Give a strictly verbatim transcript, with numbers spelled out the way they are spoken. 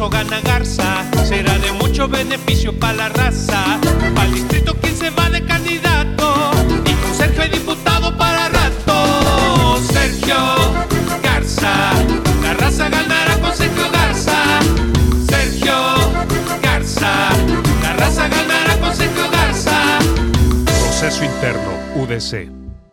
caso gana Garza, será de mucho beneficio para la raza. Para el distrito, ¿quién se va de candidato? Y con Sergio hay diputado para rato. Sergio Garza, la raza ganará con Sergio Garza. Sergio Garza, la raza ganará con Sergio Garza. Proceso interno, U D C.